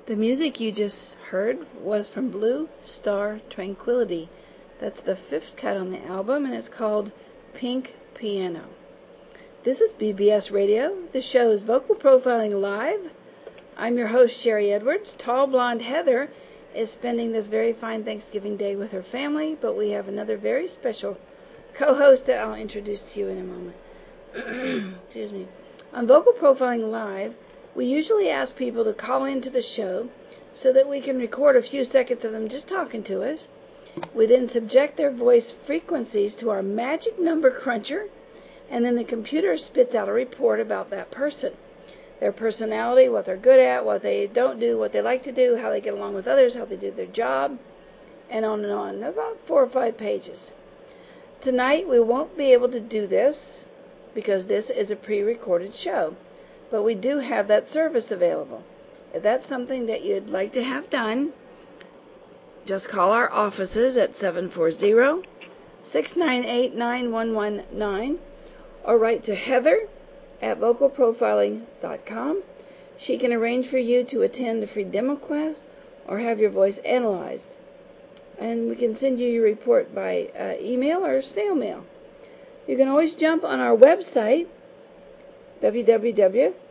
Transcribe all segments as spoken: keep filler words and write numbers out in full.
The music you just heard was from Blue Star Tranquility. That's the fifth cut on the album, and it's called Pink Piano. This is B B S Radio. The show is Vocal Profiling Live. I'm your host, Sherry Edwards. Tall blonde Heather is spending this very fine Thanksgiving day with her family, but we have another very special co-host that I'll introduce to you in a moment. Excuse me. On Vocal Profiling Live, we usually ask people to call into the show so that we can record a few seconds of them just talking to us. We then subject their voice frequencies to our magic number cruncher, and then the computer spits out a report about that person. Their personality, what they're good at, what they don't do, what they like to do, how they get along with others, how they do their job, and on and on. About four or five pages. Tonight we won't be able to do this because this is a pre-recorded show, but we do have that service available. If that's something that you'd like to have done, just call our offices at seven four zero, six nine eight, nine one one nine or write to Heather at vocal profiling dot com. She can arrange for you to attend a free demo class or have your voice analyzed. And we can send you your report by uh, email or snail mail. You can always jump on our website, w w w dot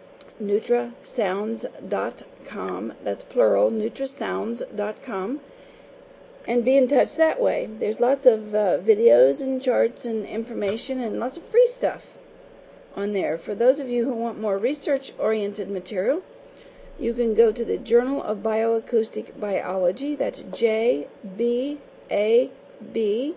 nutrasounds dot com. That's plural, nutrasounds dot com. And be in touch that way. There's lots of uh, videos and charts and information and lots of free stuff on there. For those of you who want more research-oriented material, you can go to the Journal of Bioacoustic Biology. That's J B A B,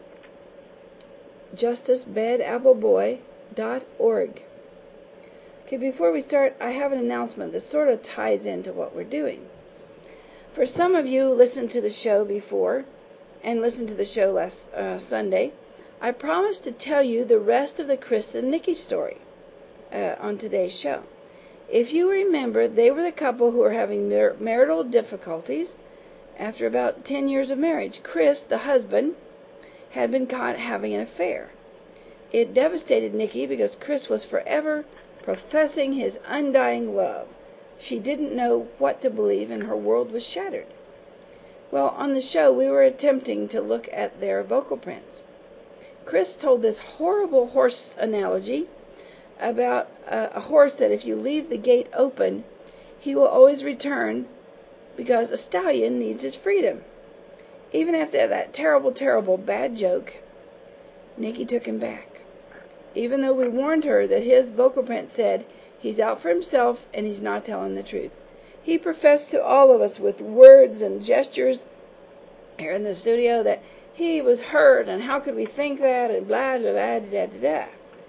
Justice Bed Apple Boy dot org. Okay, before we start, I have an announcement that sort of ties into what we're doing. For some of you who listened to the show before and listened to the show last uh, Sunday, I promised to tell you the rest of the Chris and Nikki story uh, on today's show. If you remember, they were the couple who were having mar- marital difficulties after about ten years of marriage. Chris, the husband, had been caught having an affair. It devastated Nikki because Chris was forever professing his undying love. She didn't know what to believe, and her world was shattered. Well, on the show, we were attempting to look at their vocal prints. Chris told this horrible horse analogy about a, a horse that if you leave the gate open, he will always return because a stallion needs his freedom. Even after that terrible, terrible bad joke, Nikki took him back. Even though we warned her that his vocal print said he's out for himself and he's not telling the truth. He professed to all of us with words and gestures here in the studio that he was hurt and how could we think that and blah, blah, blah, da, da, da.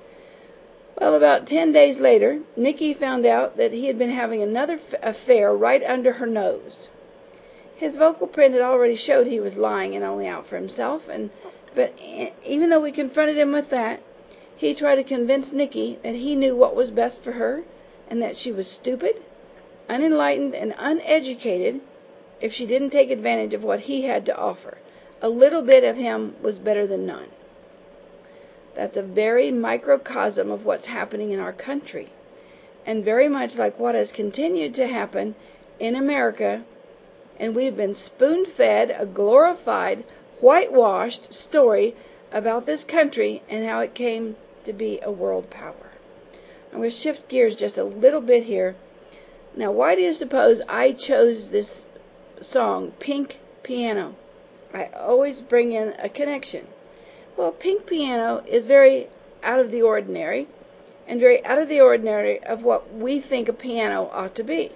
Well, about ten days later, Nikki found out that he had been having another f- affair right under her nose. His vocal print had already showed he was lying and only out for himself, and but even though we confronted him with that, he tried to convince Nikki that he knew what was best for her and that she was stupid, unenlightened, and uneducated if she didn't take advantage of what he had to offer. A little bit of him was better than none. That's a very microcosm of what's happening in our country, and very much like what has continued to happen in America, and we've been spoon-fed a glorified, whitewashed story about this country and how it came to be a world power. I'm going to shift gears just a little bit here. Now, why do you suppose I chose this song, Pink Piano? I always bring in a connection. Well, Pink Piano is very out of the ordinary, and very out of the ordinary of what we think a piano ought to be.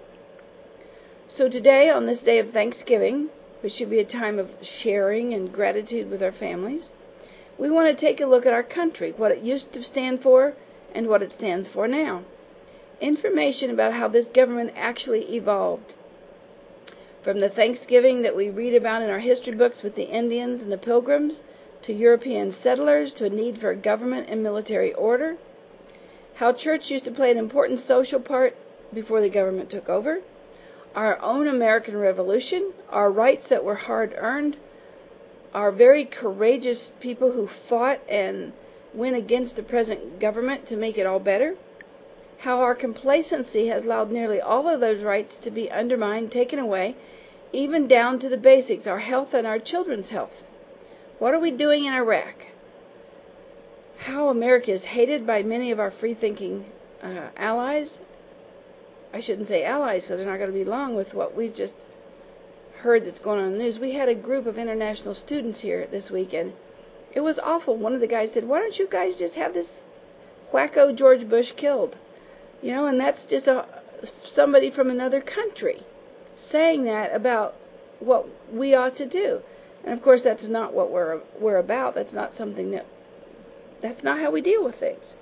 So today, on this day of Thanksgiving, which should be a time of sharing and gratitude with our families, we want to take a look at our country, what it used to stand for and what it stands for now. Information about how this government actually evolved. From the Thanksgiving that we read about in our history books with the Indians and the Pilgrims, to European settlers, to a need for government and military order, how church used to play an important social part before the government took over, our own American Revolution, our rights that were hard-earned, our very courageous people who fought and went against the present government to make it all better, how our complacency has allowed nearly all of those rights to be undermined, taken away, even down to the basics, our health and our children's health. What are we doing in Iraq? How America is hated by many of our free-thinking uh, allies. I shouldn't say allies because they're not going to be long with what we've just heard that's going on in the news. We had a group of international students here this weekend. It was awful. One of the guys said, why don't you guys just have this wacko George Bush killed? You know, and that's just a, somebody from another country saying that about what we ought to do. And of course, that's not what we're we're about. That's not something that, that's not how we deal with things.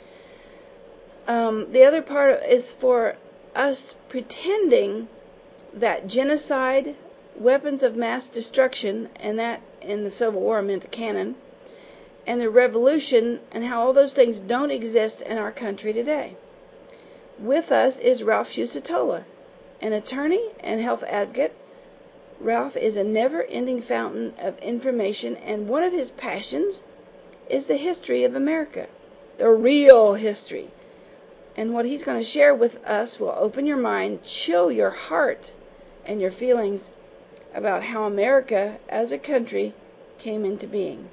Um, the other part is for us pretending that genocide, weapons of mass destruction, and that in the Civil War meant the cannon, and the revolution, and how all those things don't exist in our country today. With us is Ralph Fusatola, an attorney and health advocate. Ralph is a never-ending fountain of information, and one of his passions is the history of America, the real history. And what he's going to share with us will open your mind, chill your heart and your feelings about how America as a country came into being.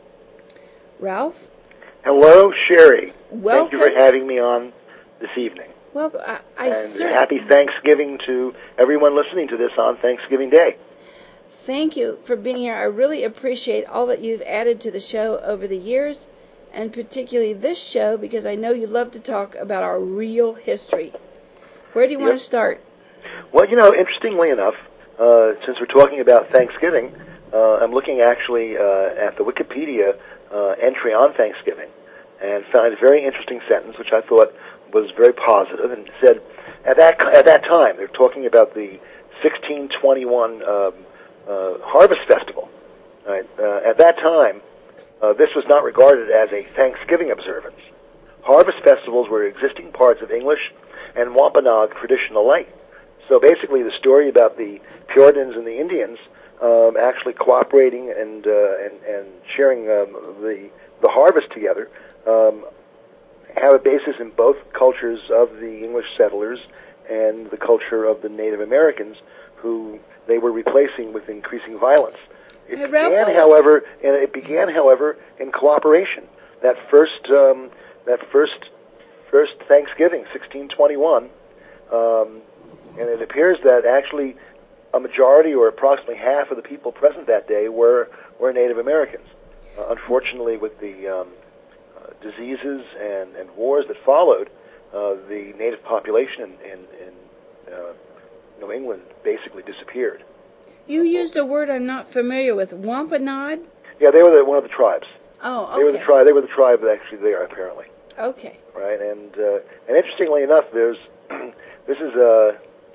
Ralph? Hello, Sherry. Welcome. Thank you for having me on this evening. Well, I, I and cer- happy Thanksgiving to everyone listening to this on Thanksgiving Day. Thank you for being here. I really appreciate all that you've added to the show over the years, and particularly this show, because I know you love to talk about our real history. Where do you yep. want to start? Well, you know, interestingly enough, uh, since we're talking about Thanksgiving, uh, I'm looking actually uh, at the Wikipedia uh, entry on Thanksgiving and found a very interesting sentence, which I thought was very positive, and said, at that at that time, they're talking about the sixteen twenty-one um, uh, Harvest Festival. Right? Uh, at that time, uh, this was not regarded as a Thanksgiving observance. Harvest festivals were existing parts of English and Wampanoag tradition alike. So basically, the story about the Puritans and the Indians um, actually cooperating and uh, and, and sharing um, the the harvest together um, have a basis in both cultures of the English settlers and the culture of the Native Americans, who they were replacing with increasing violence. It Hey, began, Ralph, however, and it began, however, in cooperation. That first, um, that first, first Thanksgiving, sixteen twenty-one, um, and it appears that actually a majority, or approximately half, of the people present that day were were Native Americans. Uh, unfortunately, with the um, uh, diseases and, and wars that followed, uh, the Native population in, in, in uh, New England basically disappeared. You used a word I'm not familiar with. Wampanoag? Yeah, they were the, one of the tribes. Oh, okay. They were the tribe. They were the tribe actually there, apparently. Okay. Right, and uh, and interestingly enough, there's this is a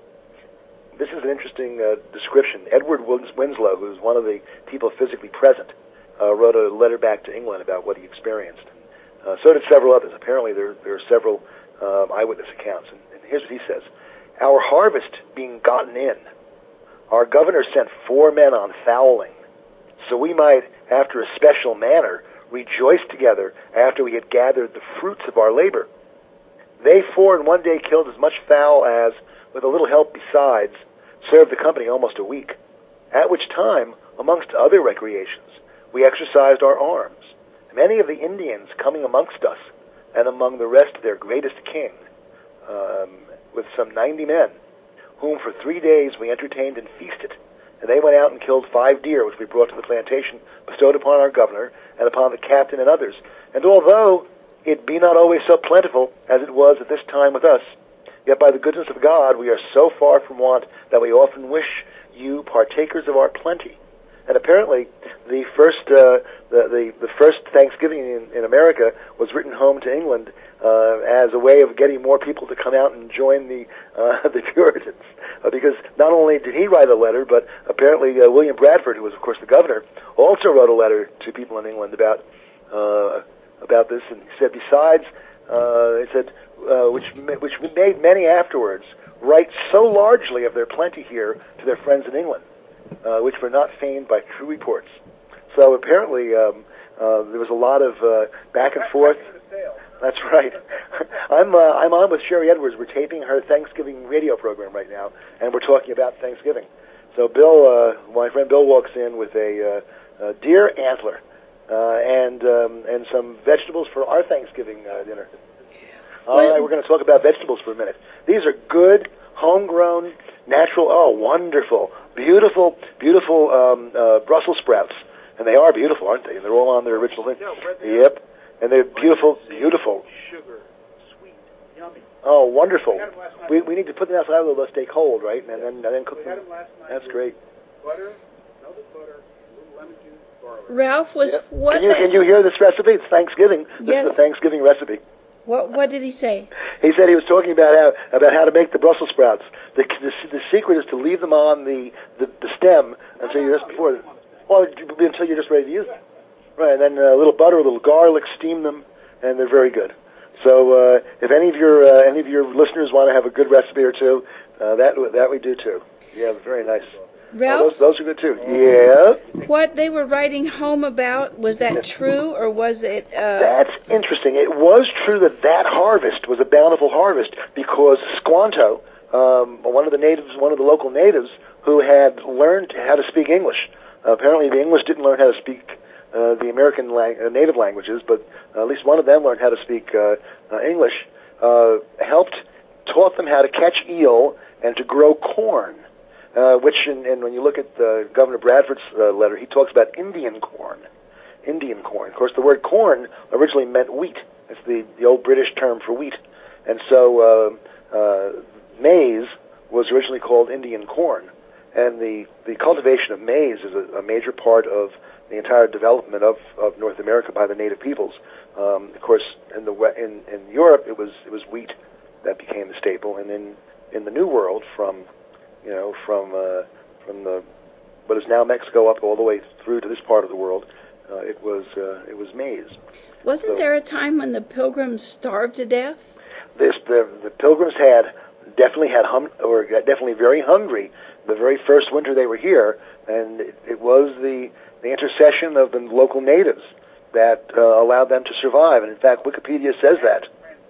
this is an interesting uh, description. Edward Winslow, who's one of the people physically present, uh, wrote a letter back to England about what he experienced. Uh, so did several others. Apparently, there there are several um, eyewitness accounts. And, and here's what he says: "Our harvest being gotten in, our governor sent four men on fowling, so we might, after a special manner, rejoice together after we had gathered the fruits of our labor. They four in one day killed as much fowl as, with a little help besides, served the company almost a week, at which time, amongst other recreations, we exercised our arms, many of the Indians coming amongst us, and among the rest their greatest king, um, with some ninety men, whom for three days we entertained and feasted. And they went out and killed five deer, which we brought to the plantation, bestowed upon our governor, and upon the captain and others. And although it be not always so plentiful as it was at this time with us, yet by the goodness of God we are so far from want that we often wish you partakers of our plenty." And apparently, the first uh, the, the the first Thanksgiving in, in America was written home to England uh, as a way of getting more people to come out and join the uh, the Puritans. Uh, because not only did he write a letter, but apparently uh, William Bradford, who was of course the governor, also wrote a letter to people in England about uh, about this. And he said, besides, uh, he said, uh, which which made many afterwards write so largely of their plenty here to their friends in England, uh, which were not feigned by true reports. So apparently um, uh, there was a lot of uh, back and forth. That's right. I'm I'm uh, I'm on with Sherry Edwards. We're taping her Thanksgiving radio program right now, and we're talking about Thanksgiving. So Bill, uh, my friend Bill, walks in with a, uh, a deer antler uh, and um, and some vegetables for our Thanksgiving uh, dinner. All right, we're going to talk about vegetables for a minute. These are good, homegrown, natural. Oh, wonderful, beautiful, beautiful um, uh, Brussels sprouts, and they are beautiful, aren't they? They're all on their original thing. Yep, and they're beautiful, beautiful. Sugar, sweet, yummy. Oh, wonderful. We we need to put them outside of the stay cold, right? And then and then cook we them. Had them last night. That's great. Butter, melted butter, a little lemon juice, garlic. Ralph was Yep. what? Can you the, can you hear this recipe? It's Thanksgiving. This Yes. is a Thanksgiving recipe. What what did he say? He said he was talking about how about how to make the Brussels sprouts. The the, the secret is to leave them on the, the, the stem until you're just before. Well, until you're just ready to use them. Right, and then a little butter, a little garlic, steam them, and they're very good. So uh, if any of your uh, any of your listeners want to have a good recipe or two, uh, that that we do too. Yeah, very nice. Ralph, Oh, those, those are good too. Yeah. what they were writing home about, was that true, or was it... Uh, That's interesting. It was true that that harvest was a bountiful harvest because Squanto, um, one of the natives, one of the local natives, who had learned how to speak English. Uh, apparently, the English didn't learn how to speak uh, the American lang- uh, native languages, but uh, at least one of them learned how to speak uh, uh, English. Uh, helped, taught them how to catch eel and to grow corn. Uh, which, in, and when you look at uh, Governor Bradford's uh, letter, he talks about Indian corn. Indian corn. Of course, the word corn originally meant wheat. It's the, the old British term for wheat. And so uh, uh, maize was originally called Indian corn. And the, the cultivation of maize is a, a major part of the entire development of, of North America by the native peoples. Um, of course, in the in, in Europe, it was it was wheat that became the staple, and in in the New World, from you know, from uh, from the what is now Mexico up all the way through to this part of the world, uh, it was uh, it was maize. wasn't So, there a time when the Pilgrims starved to death? This the the Pilgrims had definitely had hum or got definitely very hungry the very first winter they were here, and it, it was the the intercession of the local natives that uh, allowed them to survive. And in fact, Wikipedia says that.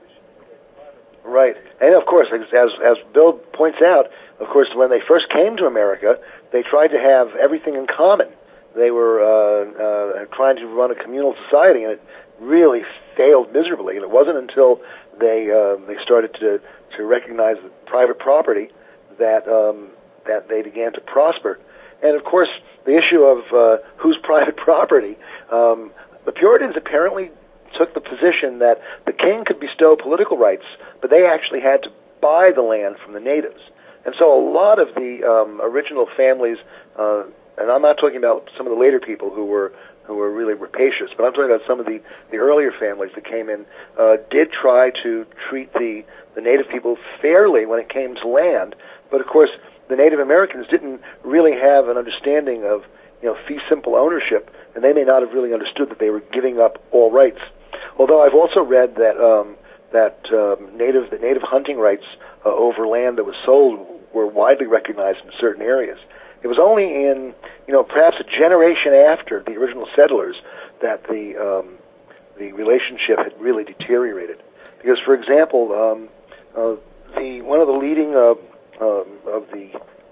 Right, and of course, as as Bill points out, of course, when they first came to America, they tried to have everything in common. They were uh, uh, trying to run a communal society, and it really failed miserably. And it wasn't until they uh, they started to to recognize private property that um, that they began to prosper. And of course, the issue of uh, whose private property. Um, the Puritans apparently took the position that the king could bestow political rights, but they actually had to buy the land from the natives. And so a lot of the um, original families, uh, and I'm not talking about some of the later people who were who were really rapacious, but I'm talking about some of the, the earlier families that came in, uh, did try to treat the, the native people fairly when it came to land. But of course, the Native Americans didn't really have an understanding of, you know, fee simple ownership, and they may not have really understood that they were giving up all rights. Although I've also read that um, that um, native the native hunting rights uh, over land that was sold were widely recognized in certain areas. It was only in, you know, perhaps a generation after the original settlers that the um, the relationship had really deteriorated. Because, for example, um, uh, the one of the leading uh, um, of the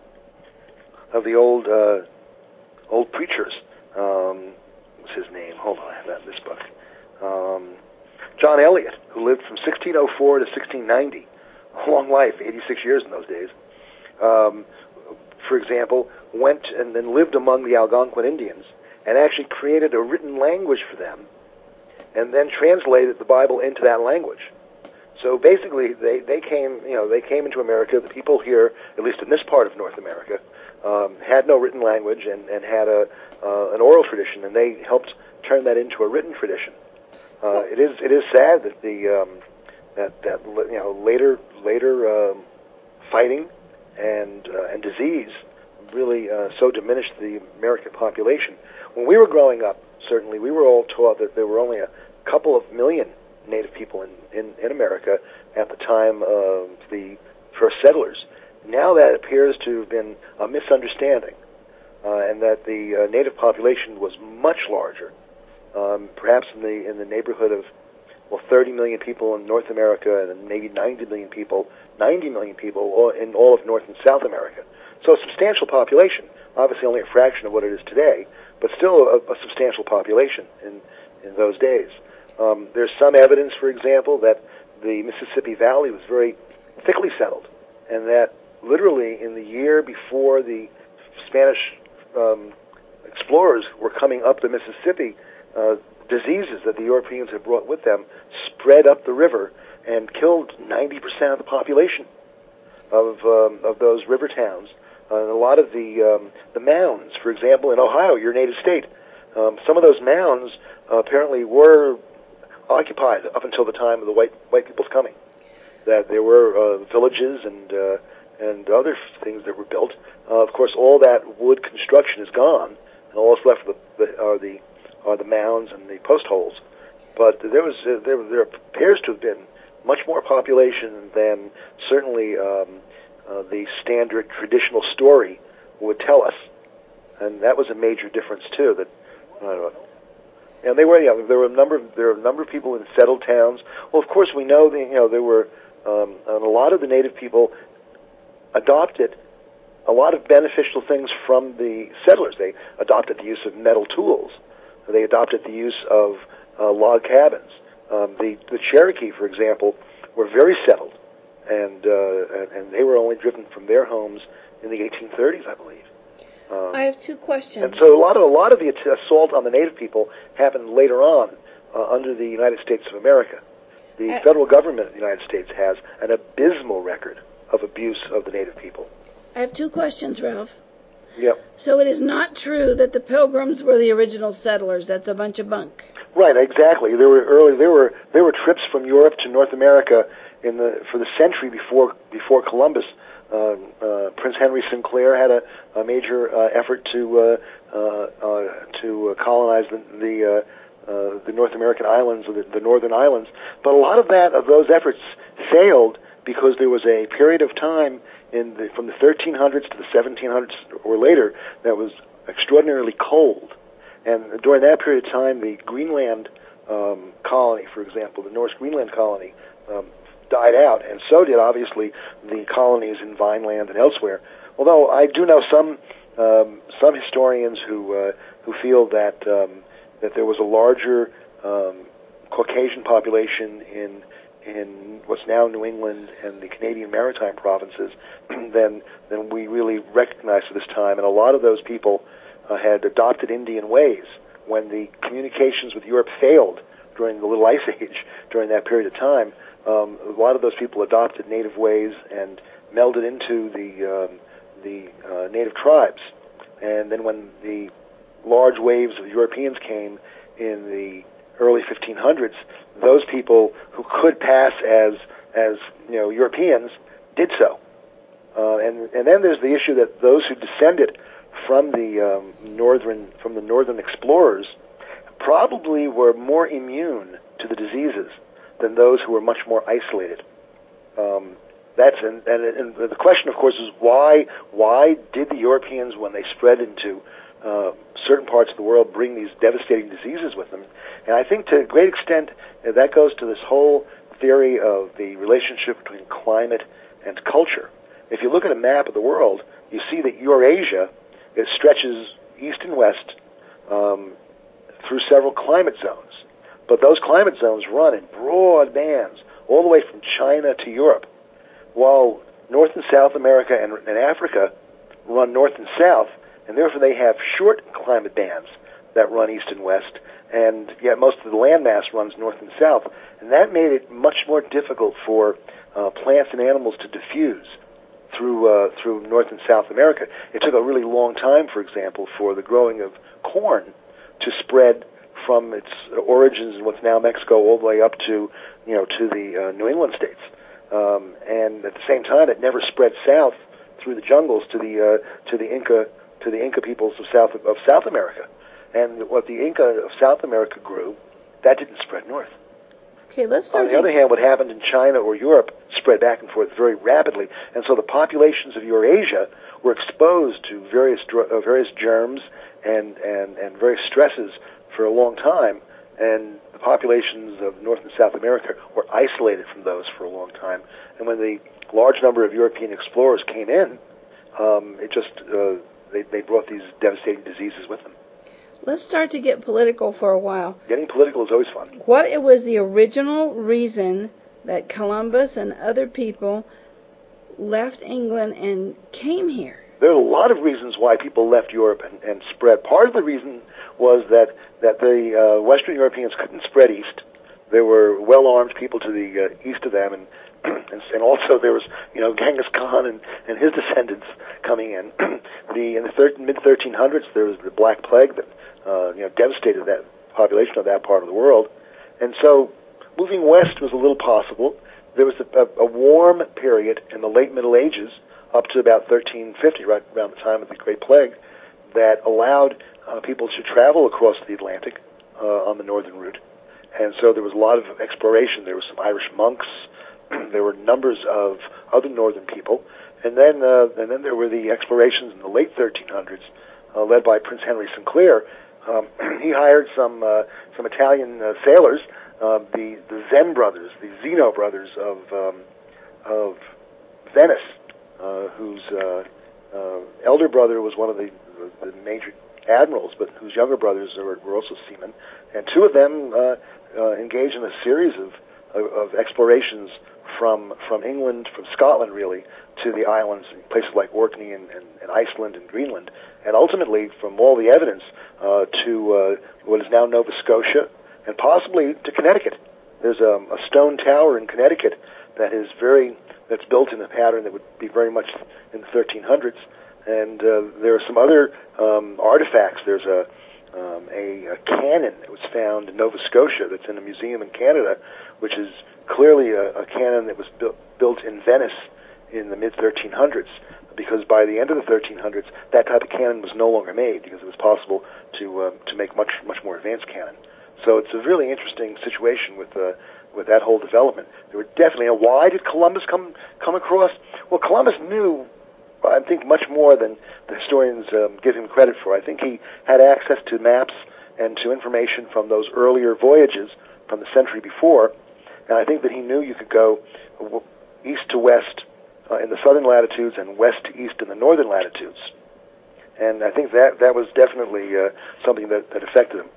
of the old uh, old preachers, um, what's his name? Hold on, I have that in this book. Um, John Eliot, who lived from sixteen oh four to sixteen ninety, a long life, eighty-six years in those days. Um, for example, went and then lived among the Algonquin Indians and actually created a written language for them and then translated the Bible into that language. So basically, they, they came, you know, they came into America. The people here, at least in this part of North America, um, had no written language and, and had a uh, an oral tradition, and they helped turn that into a written tradition. Uh, it is it is sad that the um, that that you know later later um, fighting and uh, and disease really uh, so diminished the American population. When we were growing up, certainly we were all taught that there were only a couple of million Native people in, in, in America at the time of the first settlers. Now that appears to have been a misunderstanding, uh, and that the uh, Native population was much larger, um, perhaps in the in the neighborhood of well, thirty million people in North America and maybe ninety million people, ninety million people in all of North and South America. So a substantial population, obviously only a fraction of what it is today, but still a, a substantial population in, in those days. Um, there's some evidence, for example, that the Mississippi Valley was very thickly settled, and that literally in the year before the Spanish um, explorers were coming up the Mississippi, uh, diseases that the Europeans had brought with them spread up the river and killed ninety percent of the population of um, of those river towns. Uh, and a lot of the um, the mounds, for example, in Ohio, your native state, um, some of those mounds uh, apparently were occupied up until the time of the white white people's coming. That there were uh, villages and uh, and other things that were built. Uh, of course, all that wood construction is gone, and all that's left are the are the mounds and the post holes. But there was uh, there there appears to have been much more population than certainly um, uh, the standard traditional story would tell us, and that was a major difference too. That I don't know. And they were, yeah, there were a number of there were a number of people in settled towns. Well, of course, we know that, you know, there were um, and a lot of the native people adopted a lot of beneficial things from the settlers. They adopted the use of metal tools. They adopted the use of uh, log cabins. Um, the the Cherokee, for example, were very settled, and uh, and, and they were only driven from their homes in the eighteen thirties, I believe. Um, I have two questions. And so a lot of a lot of the assault on the native people happened later on uh, under the United States of America. The I, federal government of the United States has an abysmal record of abuse of the native people. I have two questions, Ralph. Yep. So it is not true that the Pilgrims were the original settlers. That's a bunch of bunk. Right, exactly. There were early there were there were trips from Europe to North America in the for the century before before Columbus. Uh, uh, Prince Henry Sinclair had a, a major uh, effort to uh, uh, uh, to colonize the the, uh, uh, the North American islands, or the, the northern islands. But a lot of that of those efforts failed because there was a period of time in the, from the thirteen hundreds to the seventeen hundreds or later that was extraordinarily cold. And during that period of time, the Greenland um, colony, for example, the Norse Greenland colony, um, died out, and so did obviously the colonies in Vineland and elsewhere. Although I do know some um, some historians who uh, who feel that um, that there was a larger um, Caucasian population in in what's now New England and the Canadian Maritime provinces than than we really recognize at this time, and a lot of those people uh, had adopted Indian ways when the communications with Europe failed during the Little Ice Age. During that period of time, um, a lot of those people adopted native ways and melded into the um, the uh, native tribes. And then when the large waves of Europeans came in the early fifteen hundreds, those people who could pass as as you know Europeans did so. Uh, and and then there's the issue that those who descended from the um, northern from the northern explorers probably were more immune to the diseases than those who were much more isolated. Um, that's and, and, and the question, of course, is why why did the Europeans, when they spread into uh, certain parts of the world, bring these devastating diseases with them? And I think to a great extent uh, that goes to this whole theory of the relationship between climate and culture. If you look at a map of the world, you see that Eurasia, it stretches east and west um, through several climate zones. But those climate zones run in broad bands all the way from China to Europe, while North and South America and, and Africa run north and south, and therefore they have short climate bands that run east and west, and yet most of the landmass runs north and south. And that made it much more difficult for uh, plants and animals to diffuse through uh, through North and South America. It took a really long time, for example, for the growing of corn to spread from its origins in what's now Mexico all the way up to, you know, to the uh, New England states. Um, and at the same time, it never spread south through the jungles to the uh, to the Inca to the Inca peoples of South of South America. And what the Inca of South America grew, that didn't spread north. Okay, let's start. On the other hand, what happened in China or Europe spread back and forth very rapidly, and so the populations of Eurasia were exposed to various uh, various germs and, and, and various stresses for a long time, and the populations of North and South America were isolated from those for a long time. And when the large number of European explorers came in, um, it just uh, they, they brought these devastating diseases with them. Let's start to get political for a while. Getting political is always fun. What it was the original reason that Columbus and other people left England and came here? There are a lot of reasons why people left Europe and, and spread. Part of the reason was that, that the uh, Western Europeans couldn't spread east. There were well-armed people to the uh, east of them, and, and and also there was, you know, Genghis Khan and, and his descendants coming in. the in the thir- mid thirteen hundreds, there was the Black Plague that uh, you know devastated that population of that part of the world, and so moving west was a little possible. There was a, a, a warm period in the late Middle Ages, up to about thirteen fifty, right around the time of the Great Plague, that allowed uh, people to travel across the Atlantic uh, on the northern route. And so there was a lot of exploration. There were some Irish monks. There were numbers of other northern people. And then uh, and then there were the explorations in the late thirteen hundreds, uh, led by Prince Henry Sinclair. Um, he hired some uh, some Italian uh, sailors, uh, the the Zen brothers, the Zeno brothers of um, of Venice, uh, whose uh, uh, elder brother was one of the, the, the major admirals, but whose younger brothers were, were also seamen. And two of them uh, uh, engaged in a series of, of, of explorations from from England, from Scotland really, to the islands, places like Orkney and, and, and Iceland and Greenland, and ultimately, from all the evidence, uh, to uh, what is now Nova Scotia, and possibly to Connecticut. There's a, a stone tower in Connecticut that is very that's built in a pattern that would be very much in the thirteen hundreds, and uh, there are some other um, artifacts. There's a Um, a, a cannon that was found in Nova Scotia that's in a museum in Canada, which is clearly a, a cannon that was bu- built in Venice in the mid thirteen hundreds, because by the end of the thirteen hundreds, that type of cannon was no longer made because it was possible to uh, to make much much more advanced cannon. So it's a really interesting situation with uh, with that whole development. There were definitely. Now, why did Columbus come come across? Well, Columbus knew, I think, much more than the historians um, give him credit for. I think he had access to maps and to information from those earlier voyages from the century before, and I think that he knew you could go east to west uh, in the southern latitudes and west to east in the northern latitudes. And I think that that was definitely uh, something that, that affected him.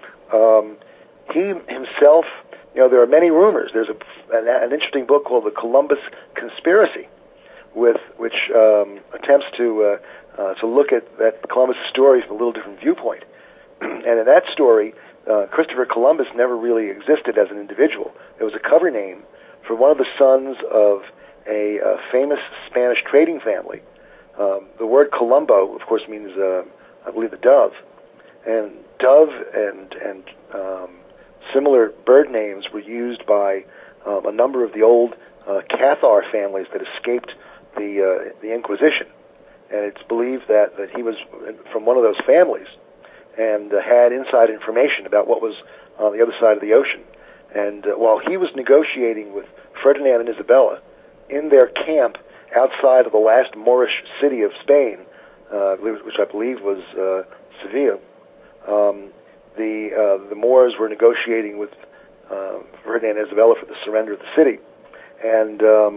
Um, he himself, you know, there are many rumors. There's a, an, an interesting book called The Columbus Conspiracy, with which um, attempts to uh, uh, to look at that Columbus story from a little different viewpoint. And in that story, uh, Christopher Columbus never really existed as an individual. It was a cover name for one of the sons of a, a famous Spanish trading family. Um, the word Colombo, of course, means, uh, I believe, the dove. And dove and and um, similar bird names were used by um, a number of the old uh, Cathar families that escaped the uh, the Inquisition, and it's believed that, that he was from one of those families and uh, had inside information about what was on the other side of the ocean. And uh, while he was negotiating with Ferdinand and Isabella in their camp outside of the last Moorish city of Spain, uh, which I believe was uh, Seville, um, the uh, the Moors were negotiating with uh, Ferdinand and Isabella for the surrender of the city, and um,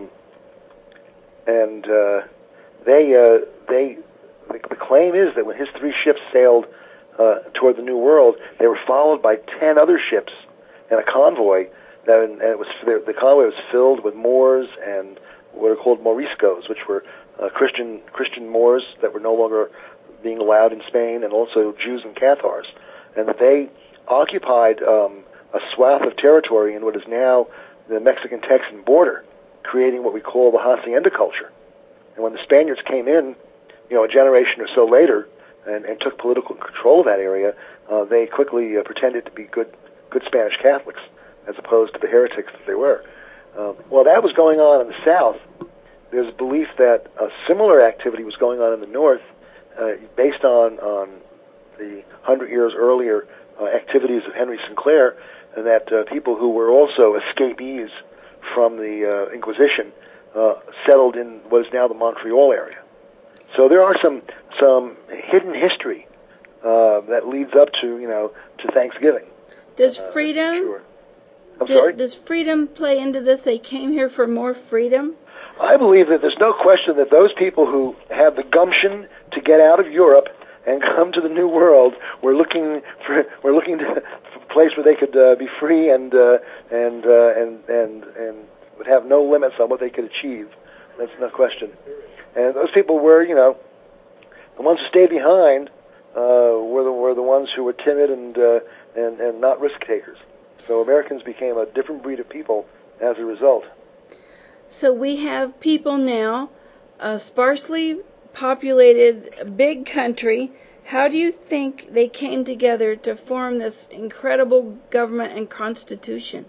And uh, they, uh, they, the, the claim is that when his three ships sailed uh, toward the New World, they were followed by ten other ships and a convoy. That, and it was the convoy was filled with Moors and what are called Moriscos, which were uh, Christian Christian Moors that were no longer being allowed in Spain, and also Jews and Cathars, and that they occupied um, a swath of territory in what is now the Mexican-Texan border, creating what we call the hacienda culture. And when the Spaniards came in, you know, a generation or so later, and, and took political control of that area, uh, they quickly uh, pretended to be good, good Spanish Catholics, as opposed to the heretics that they were. Uh, while that was going on in the South, there's a belief that a similar activity was going on in the North, uh, based on on the hundred years earlier uh, activities of Henry Sinclair, and that uh, people who were also escapees from the uh, Inquisition uh, settled in what is now the Montreal area. So there are some some hidden history uh, that leads up to, you know, to Thanksgiving. Does Uh, freedom, sure. I'm do- sorry? does freedom play into this? They came here for more freedom? I believe that there's no question that those people who have the gumption to get out of Europe and come to the New World were looking for were looking to, for a place where they could uh, be free and uh, and uh, and and and would have no limits on what they could achieve. That's no question. And those people were, you know, the ones who stayed behind uh, were the were the ones who were timid and uh, and and not risk takers. So Americans became a different breed of people as a result. So we have people now, a sparsely populated big country. How do you think they came together to form this incredible government and constitution?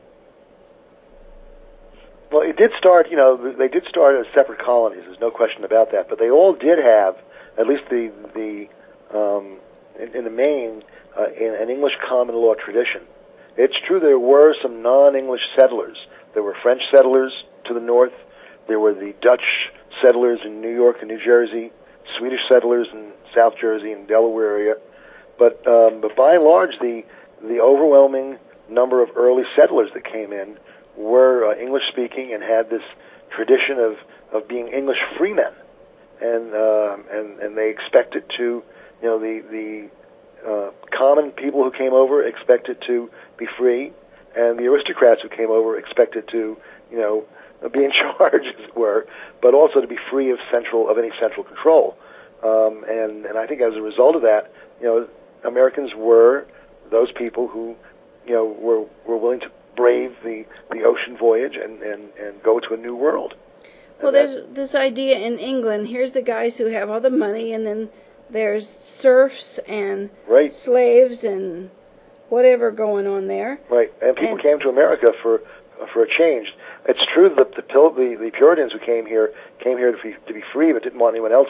Well, it did start, you know, they did start as separate colonies. There's no question about that. But they all did have, at least the the um, in, in the main, uh, in an English common law tradition. It's true there were some non-English settlers. There were French settlers to the north. There were the Dutch settlers in New York and New Jersey, Swedish settlers in South Jersey and Delaware area. But um, but by and large, the the overwhelming number of early settlers that came in were uh, English-speaking and had this tradition of, of being English freemen, and uh, and and they expected to, you know, the the uh, common people who came over expected to be free, and the aristocrats who came over expected to, you know, be in charge, as it were, but also to be free of central of any central control. Um, and and I think as a result of that, you know, Americans were those people who, you know, were were willing to brave the, the ocean voyage and, and, and go to a new world. Well, there's this idea in England. Here's the guys who have all the money, and then there's serfs and right. slaves and whatever going on there. Right, and people and, came to America for for a change. It's true that the, the, the Puritans who came here came here to be, to be free, but didn't want anyone else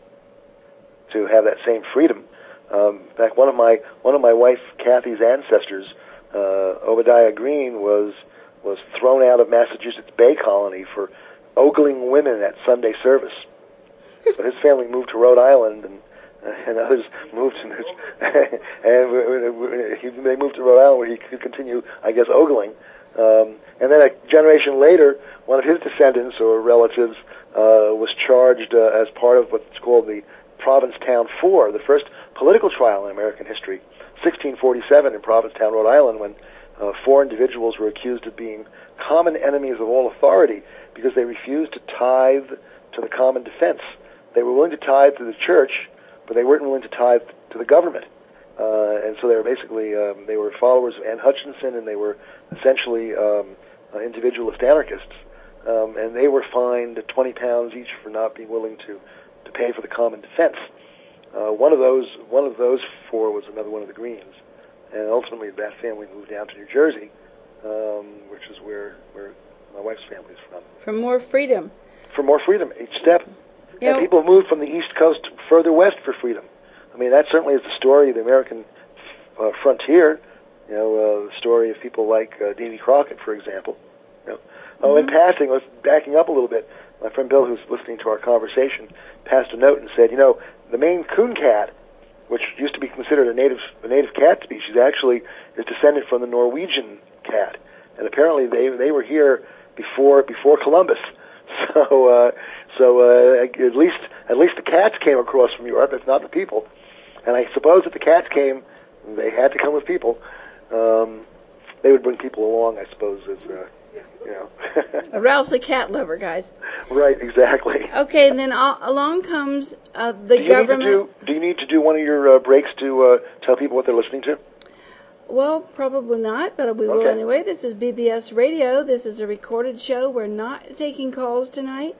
to have that same freedom. Um, in fact, one of my one of my wife Kathy's ancestors, Uh, Obadiah Green, was was thrown out of Massachusetts Bay Colony for ogling women at Sunday service. But his family moved to Rhode Island, and uh, and others moved to and he, they moved to Rhode Island where he could continue, I guess, ogling. Um, and then a generation later, one of his descendants or relatives uh, was charged uh, as part of what's called the Provincetown Four, the first political trial in American history. sixteen forty-seven in Provincetown, Rhode Island, when uh, four individuals were accused of being common enemies of all authority because they refused to tithe to the common defense. They were willing to tithe to the church, but they weren't willing to tithe to the government. Uh, and so they were basically, um, they were followers of Anne Hutchinson, and they were essentially um, uh, individualist anarchists. Um, and they were fined twenty pounds each for not being willing to, to pay for the common defense. Uh, one of those, one of those four was another one of the Greens, and ultimately that family moved down to New Jersey, um, which is where where my wife's family is from. For more freedom. For more freedom, each step. You and know, people moved from the East Coast further west for freedom. I mean, that certainly is the story of the American uh, frontier. You know, uh, the story of people like uh, Davy Crockett, for example. You know. Mm-hmm. Oh, in passing, let's backing up a little bit. My friend Bill, who's listening to our conversation, passed a note and said, you know, the Maine coon cat, which used to be considered a native a native cat species, actually is descended from the Norwegian cat, and apparently they they were here before before Columbus. So uh, so uh, at least at least the cats came across from Europe, if not the people. And I suppose if the cats came, they had to come with people. Um, they would bring people along, I suppose, as uh, you know. Ralph's a cat lover, guys. Right, exactly. Okay, and then all, along comes uh, the do you government. Need to do, do you need to do one of your uh, breaks to uh, tell people what they're listening to? Well, probably not, but we will okay. anyway. This is B B S Radio. This is a recorded show. We're not taking calls tonight.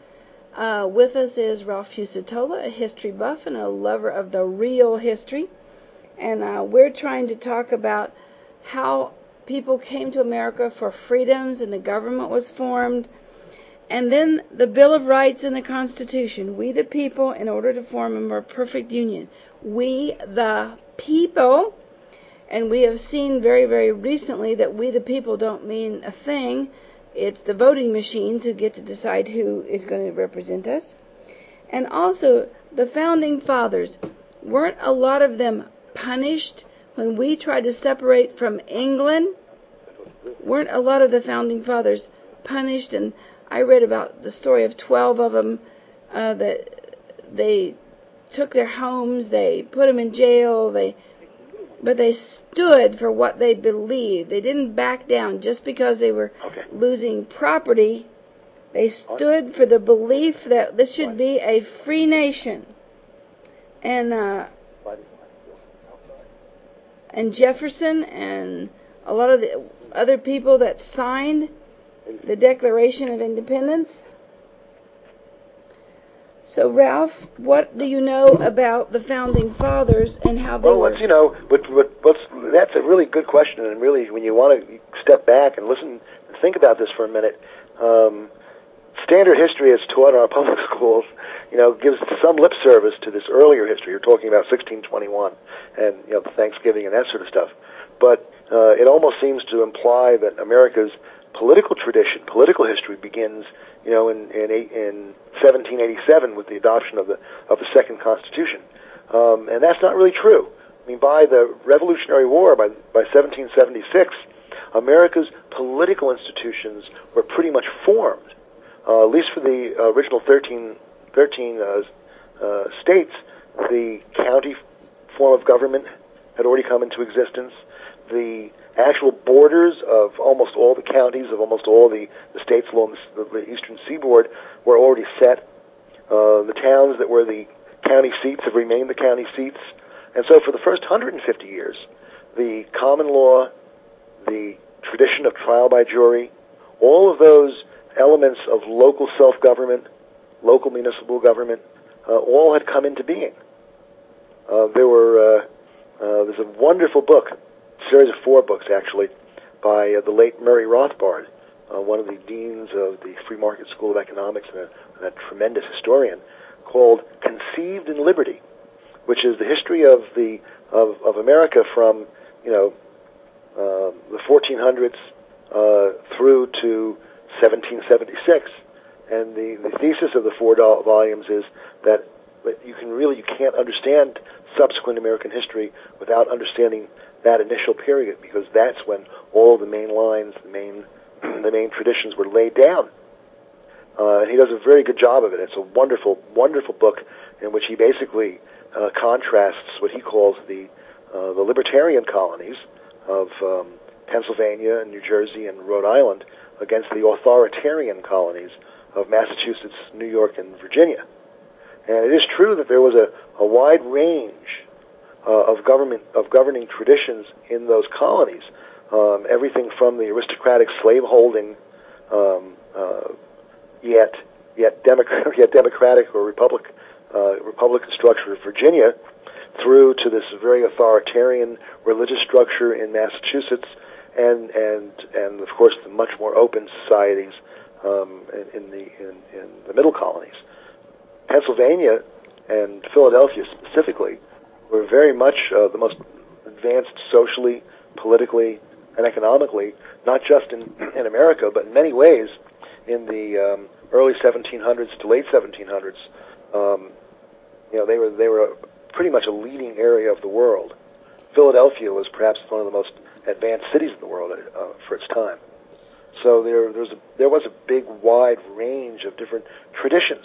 Uh, with us is Ralph Fusatola, a history buff and a lover of the real history. And uh, we're trying to talk about how people came to America for freedoms and the government was formed. And then the Bill of Rights and the Constitution. We the people, in order to form a more perfect union. We the people, and we have seen very, very recently that we the people don't mean a thing. It's the voting machines who get to decide who is going to represent us. And also, the Founding Fathers, weren't a lot of them punished when we tried to separate from England, weren't a lot of the founding fathers punished? And I read about the story of twelve of them uh, that they took their homes, they put them in jail, they, but they stood for what they believed. They didn't back down just because they were okay. losing property. They stood for the belief that this should be a free nation. And uh, and Jefferson and a lot of the other people that signed the Declaration of Independence. So, Ralph, what do you know about the Founding Fathers and how they well, were... Well, you know, but, but, what's, that's a really good question, and really, when you want to step back and listen and think about this for a minute, um, standard history as taught in our public schools, you know, gives some lip service to this earlier history. You're talking about sixteen twenty-one and, you know, Thanksgiving and that sort of stuff. But uh, it almost seems to imply that America's political tradition, political history begins, you know, in in, in seventeen eighty-seven with the adoption of the of the Second Constitution, um, and that's not really true. I mean, by the Revolutionary War, by by seventeen seventy-six, America's political institutions were pretty much formed. Uh, at least for the uh, original thirteen, thirteen uh, uh, states, the county form of government had already come into existence. The actual borders of almost all the counties, of almost all the, the states along the, the eastern seaboard were already set. Uh, the towns that were the county seats have remained the county seats. And so for the first one hundred fifty years, the common law, the tradition of trial by jury, all of those elements of local self-government, local municipal government, uh, all had come into being. Uh, there were, uh, uh, there's a wonderful book, a series of four books actually, by uh, the late Murray Rothbard, uh, one of the deans of the Free Market School of Economics and a, and a tremendous historian, called Conceived in Liberty, which is the history of the of, of America from, you know, uh, the fourteen hundreds uh, through to seventeen seventy-six, and the, the thesis of the four volumes is that you can really you can't understand subsequent American history without understanding that initial period, because that's when all the main lines, the main the main traditions were laid down. Uh, and he does a very good job of it. It's a wonderful, wonderful book in which he basically uh, contrasts what he calls the uh, the libertarian colonies of um, Pennsylvania and New Jersey and Rhode Island against the authoritarian colonies of Massachusetts, New York, and Virginia. And it is true that there was a, a wide range uh, of government of governing traditions in those colonies. Um, everything from the aristocratic slaveholding, um, uh, yet yet, democ- yet democratic or republic uh, republican structure of Virginia, through to this very authoritarian religious structure in Massachusetts, and and and of course the much more open societies um, in, in the in, in the middle colonies. Pennsylvania and Philadelphia specifically were very much uh, the most advanced socially, politically, and economically, not just in, in America, but in many ways in the um, early seventeen hundreds to late seventeen hundreds. Um, you know, they were they were pretty much a leading area of the world. Philadelphia was perhaps one of the most advanced cities in the world uh, for its time. So there, there was a, there was a big, wide range of different traditions.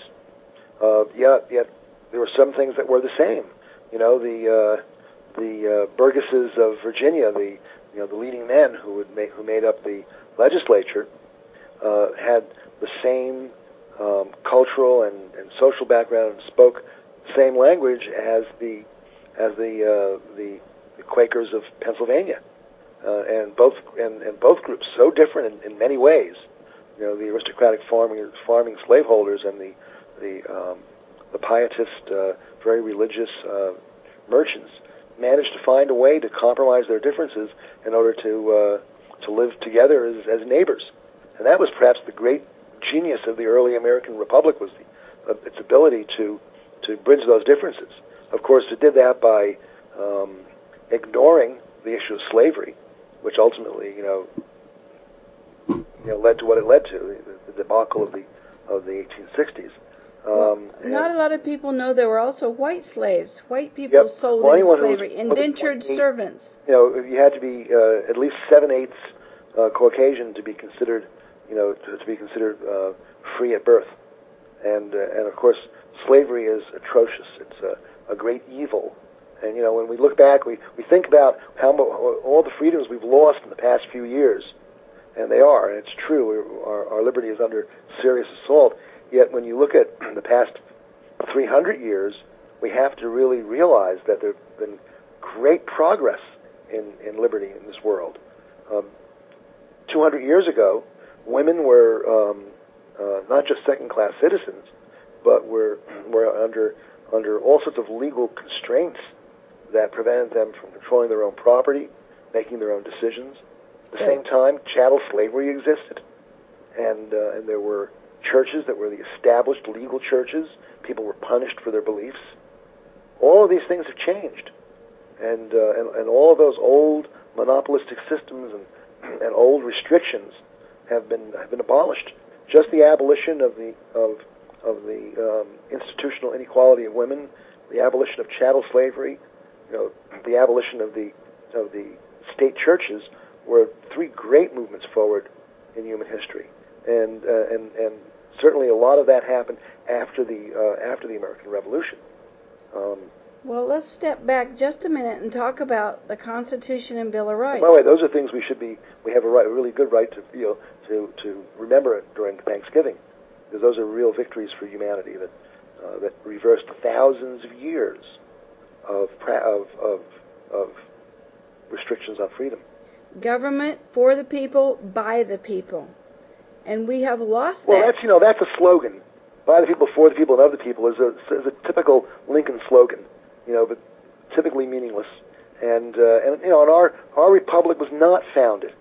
Uh, yet, yet there were some things that were the same. You know, the uh, the uh, Burgesses of Virginia, the you know the leading men who would make who made up the legislature, uh, had the same um, cultural and, and social background and spoke the same language as the as the uh, the, the Quakers of Pennsylvania, uh, and both and, and both groups so different in, in many ways. You know, the aristocratic farming farming slaveholders and the the um, the pietist, uh, very religious uh, merchants managed to find a way to compromise their differences in order to uh, to live together as, as neighbors, and that was perhaps the great genius of the early American Republic, was the, uh, its ability to to bridge those differences. Of course, it did that by um, ignoring the issue of slavery, which ultimately, you know, you know, led to what it led to, the, the debacle of the of the eighteen sixties. Well, Um, not and, a lot of people know there were also white slaves. White people Yep. sold Well, into anyone who was slavery, more than indentured twenty, servants. you know, you had to be uh, at least seven eighths uh, Caucasian to be considered, you know, to, to be considered uh, free at birth. And uh, and of course, slavery is atrocious. It's a, a great evil. And you know, when we look back, we, we think about how mo- all the freedoms we've lost in the past few years, and they are, and it's true. We're, our, our liberty is under serious assault. Yet, when you look at the past three hundred years, we have to really realize that there have been great progress in, in liberty in this world. Um, two hundred years ago, women were um, uh, not just second-class citizens, but were were under under all sorts of legal constraints that prevented them from controlling their own property, making their own decisions. At the same time, chattel slavery existed, and uh, and there were churches that were the established legal churches. People were punished for their beliefs. All of these things have changed, and uh, and, and all of those old monopolistic systems and and old restrictions have been have been abolished. Just the abolition of the of of the um, institutional inequality of women, the abolition of chattel slavery, you know, the abolition of the of the state churches were three great movements forward in human history, and uh, and and certainly a lot of that happened after the uh, after the American Revolution. Um, Well, let's step back just a minute and talk about the Constitution and Bill of Rights. by the way, those are things we should be we have a, right, a really good right to you know to to remember it during Thanksgiving, because those are real victories for humanity that uh, that reversed thousands of years of of of, of restrictions on freedom. Government for the people, by the people. And we have lost well, that. Well, that's, you know, that's a slogan. By the people, for the people, and of the people is a, is a typical Lincoln slogan, you know, but typically meaningless. And, uh, and you know, and our, our republic was not founded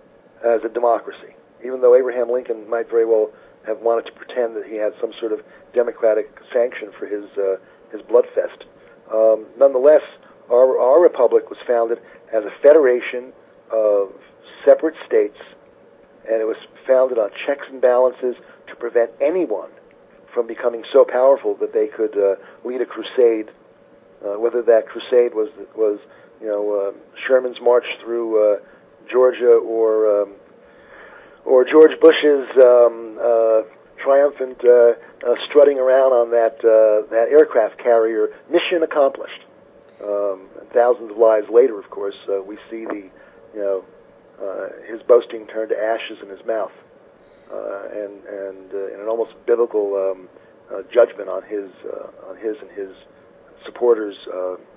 as a democracy, even though Abraham Lincoln might very well have wanted to pretend that he had some sort of democratic sanction for his, uh, his bloodfest. Um, nonetheless, our, our republic was founded as a federation of separate states, and it was founded on checks and balances to prevent anyone from becoming so powerful that they could uh, lead a crusade. Uh, whether that crusade was was you know uh, Sherman's march through uh, Georgia or um, or George Bush's um, uh, triumphant uh, uh, strutting around on that uh, that aircraft carrier, mission accomplished. Um, and thousands of lives later, of course, uh, we see the you know. Uh, his boasting turned to ashes in his mouth, uh, and and uh, in an almost biblical um, uh, judgment on his uh, on his and his supporters' uh, uh,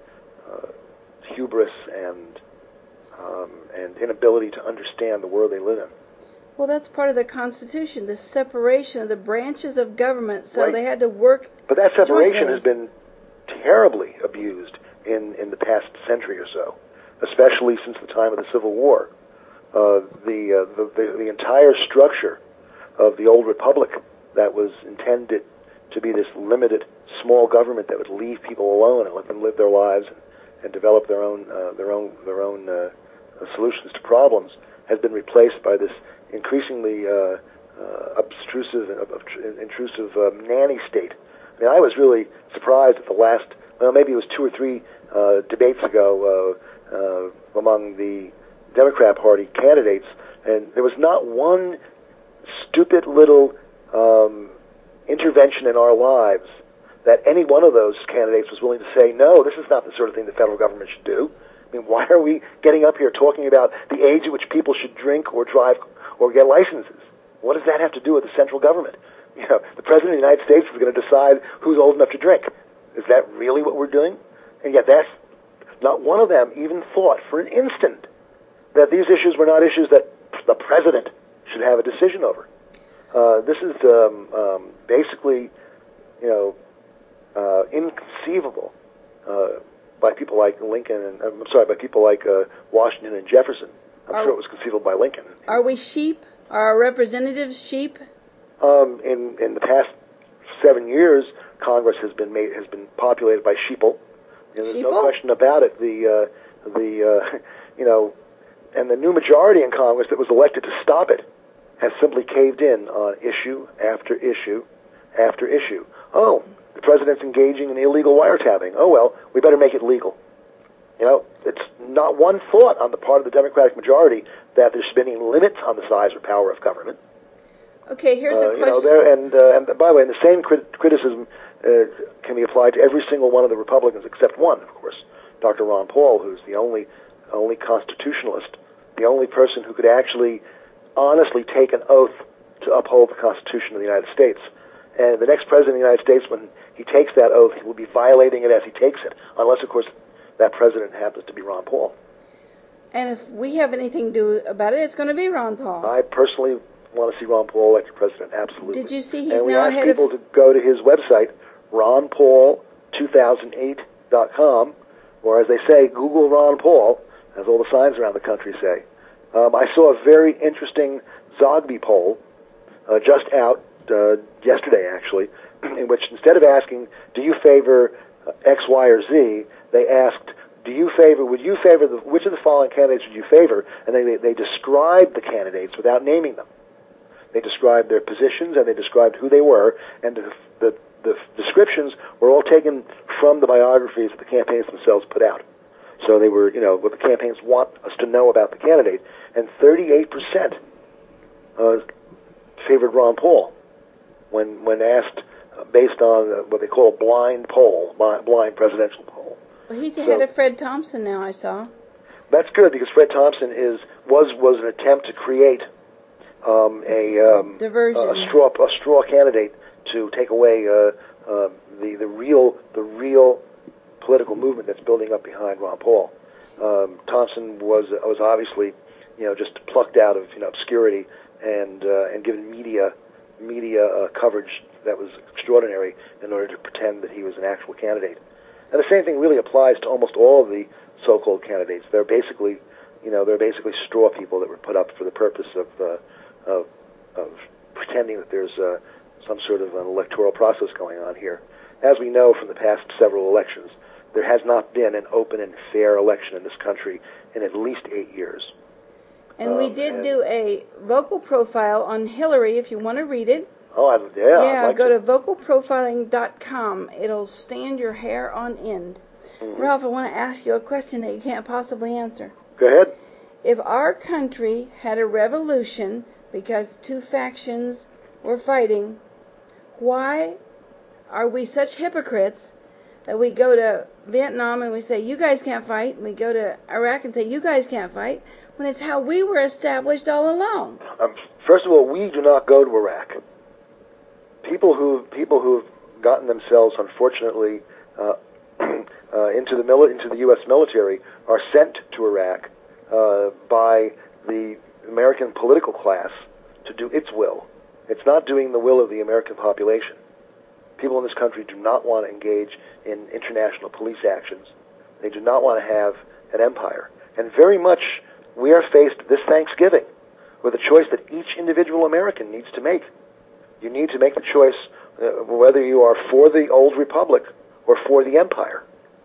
hubris and um, and inability to understand the world they live in. Well, that's part of the Constitution, the separation of the branches of government, so right. they had to work But that separation jointly. has been terribly abused in, in the past century or so, especially since the time of the Civil War. Uh, the, uh, the, the the entire structure of the old republic that was intended to be this limited small government that would leave people alone and let them live their lives and, and develop their own uh, their own their own uh, solutions to problems has been replaced by this increasingly uh, uh, obtrusive and uh, intrusive uh, nanny state. I mean, I was really surprised at the last, well, maybe it was two or three uh, debates ago uh, uh, among the Democrat Party candidates, and there was not one stupid little um, intervention in our lives that any one of those candidates was willing to say, no, this is not the sort of thing the federal government should do. I mean, why are we getting up here talking about the age at which people should drink or drive or get licenses? What does that have to do with the central government? You know, the President of the United States is going to decide who's old enough to drink. Is that really what we're doing? And yet that's, not one of them even thought for an instant that these issues were not issues that the president should have a decision over. Uh, this is um, um, basically, you know, uh, inconceivable uh, by people like Lincoln and I'm sorry, by people like uh, Washington and Jefferson. I'm are, sure it was conceivable by Lincoln. Are we sheep? Are our representatives sheep? Um, in in the past seven years, Congress has been made has been populated by sheeple. And there's Sheeple? no question about it. The uh, the uh, you know. And the new majority in Congress that was elected to stop it has simply caved in on issue after issue after issue. oh, the president's engaging in illegal wiretapping. Oh, well, we better make it legal. You know, it's not one thought on the part of the Democratic majority that there's been any limits on the size or power of government. Okay, here's uh, a question. You know, there, and, uh, and by the way, and the same crit- criticism uh, can be applied to every single one of the Republicans except one, of course, Doctor Ron Paul, who's the only only constitutionalist, the only person who could actually honestly take an oath to uphold the Constitution of the United States. And the next president of the United States, when he takes that oath, he will be violating it as he takes it, unless, of course, that president happens to be Ron Paul. And if we have anything to do about it, it's going to be Ron Paul. I personally want to see Ron Paul elected president, absolutely. Did you see he's and we now ask ahead people of... to go to his website, ron paul two thousand eight dot com, or as they say, Google Ron Paul, as all the signs around the country say. Um, I saw a very interesting Zogby poll uh, just out uh, yesterday, actually, in which instead of asking, do you favor uh, X, Y, or Z, they asked, do you favor, would you favor, the, which of the following candidates would you favor? And they, they described the candidates without naming them. They described their positions and they described who they were, and the, the, the descriptions were all taken from the biographies that the campaigns themselves put out. So they were, you know, what the campaigns want us to know about the candidate, and thirty-eight percent uh, favored Ron Paul when when asked uh, based on uh, what they call a blind poll, blind presidential poll. Well, he's ahead so, of Fred Thompson now, I saw. That's good, because Fred Thompson is was was an attempt to create um, a um, diversion, a straw a straw candidate to take away uh, uh, the the real the real political movement that's building up behind Ron Paul. Um, Thompson was was obviously, you know, just plucked out of you know obscurity and uh, and given media media uh, coverage that was extraordinary in order to pretend that he was an actual candidate. And the same thing really applies to almost all of the so-called candidates. They're basically, you know, they're basically straw people that were put up for the purpose of uh, of, of pretending that there's uh, some sort of an electoral process going on here. As we know from the past several elections, there has not been an open and fair election in this country in at least eight years. And um, we did and do a vocal profile on Hillary, if you want to read it. Oh, I, yeah. Yeah, like go to. to vocal profiling dot com. It'll stand your hair on end. Mm-hmm. Ralph, I want to ask you a question that you can't possibly answer. Go ahead. If our country had a revolution because two factions were fighting, why are we such hypocrites that we go to Vietnam and we say, you guys can't fight, and we go to Iraq and say, you guys can't fight, when it's how we were established all along? Um, first of all, we do not go to Iraq. People who people who have gotten themselves, unfortunately, uh, uh, into the mili- into the U S military are sent to Iraq uh, by the American political class to do its will. It's not doing the will of the American population. People in this country do not want to engage in international police actions. They do not want to have an empire. And very much we are faced this Thanksgiving with a choice that each individual American needs to make. You need to make the choice uh, whether you are for the old republic or for the empire.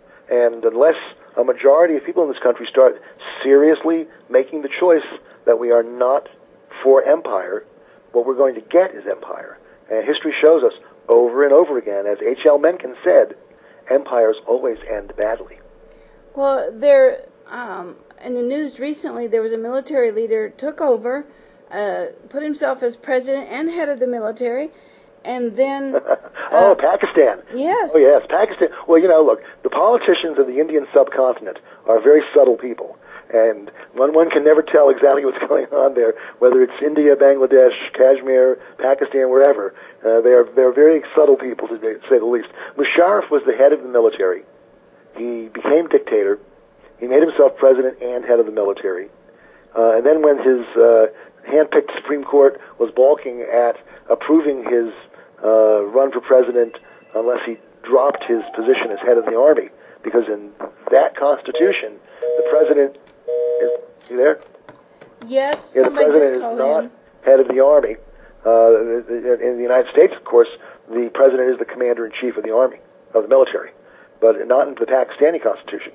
And unless a majority of people in this country start seriously making the choice that we are not for empire, what we're going to get is empire. And history shows us over and over again, as H L Mencken said, empires always end badly. Well, there, um, in the news recently, there was a military leader took over, uh, put himself as president and head of the military, and then... Uh, oh, Pakistan. Yes. Oh, yes, Pakistan. Well, you know, look, the politicians of the Indian subcontinent are very subtle people. And one, one can never tell exactly what's going on there, whether it's India, Bangladesh, Kashmir, Pakistan, wherever. Uh, they are they're very subtle people, to say the least. Musharraf was the head of the military. He became dictator. He made himself president and head of the military. Uh, and then when his uh, hand-picked Supreme Court was balking at approving his uh, run for president unless he dropped his position as head of the army, because in that Constitution, the president is, you there? Yes, yeah, somebody the president just called is not him. head of the army. Uh, in the United States, of course, the president is the commander-in-chief of the army, of the military, but not in the Pakistani Constitution.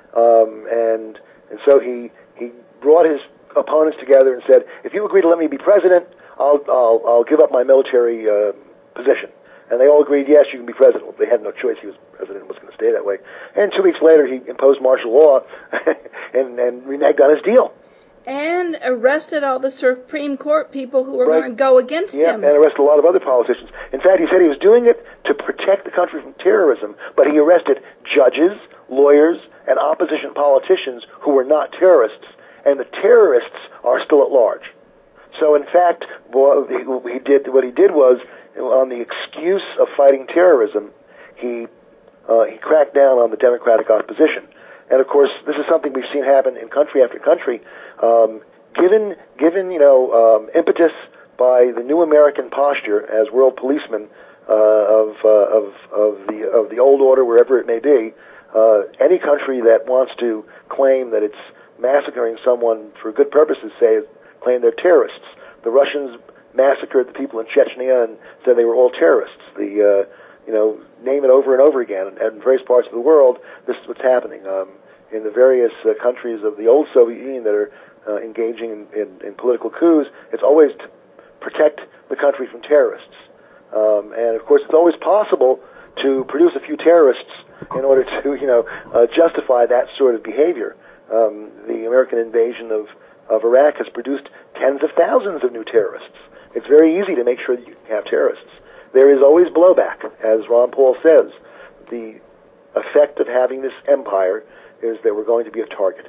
Um, and and so he he brought his opponents together and said, if you agree to let me be president, I'll I'll, I'll give up my military uh, position. And they all agreed, yes, you can be president. Well, they had no choice. He was president and was going to stay that way. And two weeks later, he imposed martial law and, and reneged on his deal. And arrested all the Supreme Court people who were Right. going to go against yeah, him. and arrested a lot of other politicians. In fact, he said he was doing it to protect the country from terrorism, but he arrested judges, lawyers, and opposition politicians who were not terrorists, and the terrorists are still at large. So, in fact, what he did, what he did was, on the excuse of fighting terrorism, he uh, he cracked down on the Democratic opposition. And of course, this is something we've seen happen in country after country. Um, given, given you know, um, impetus by the new American posture as world policemen uh, of, uh, of of the of the old order, wherever it may be, uh, any country that wants to claim that it's massacring someone for good purposes, say, claim they're terrorists. The Russians massacred the people in Chechnya and said they were all terrorists. The uh, you know, name it over and over again. And, and in various parts of the world, this is what's happening. Um, in the various uh, countries of the old Soviet Union that are uh, engaging in, in, in political coups, it's always to protect the country from terrorists. Um, and of course, it's always possible to produce a few terrorists in order to, you know, uh, justify that sort of behavior. Um, the American invasion of, of Iraq has produced tens of thousands of new terrorists. It's very easy to make sure that you have terrorists. There is always blowback, as Ron Paul says. The effect of having this empire is that we're going to be a target.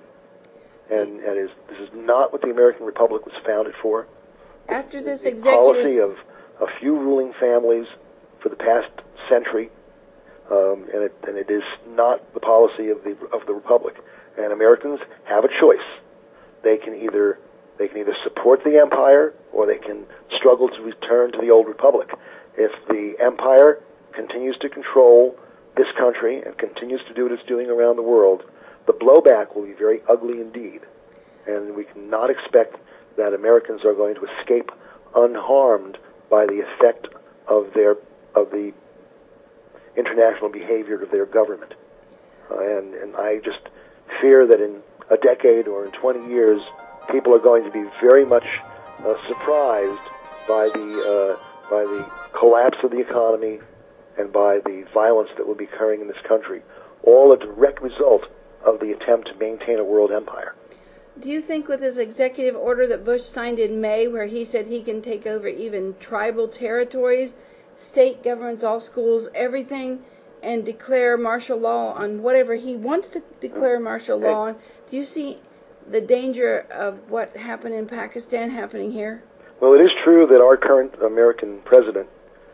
And, and is, this is not what the American Republic was founded for. After this the executive policy of a few ruling families for the past century, um, and, it, and it is not the policy of the of the Republic. And Americans have a choice. They can either they can either support the empire or they can struggle to return to the old Republic. If the empire continues to control this country and continues to do what it's doing around the world, the blowback will be very ugly indeed. And we cannot expect that Americans are going to escape unharmed by the effect of their of the international behavior of their government. Uh, and, and I just fear that in a decade or in twenty years, people are going to be very much uh, surprised by the uh, by the collapse of the economy and by the violence that will be occurring in this country, all a direct result of the attempt to maintain a world empire. Do you think with his executive order that Bush signed in May, where he said he can take over even tribal territories, state governments, all schools, everything, and declare martial law on whatever he wants to declare martial law on, do you see the danger of what happened in Pakistan happening here? Well, it is true that our current American president,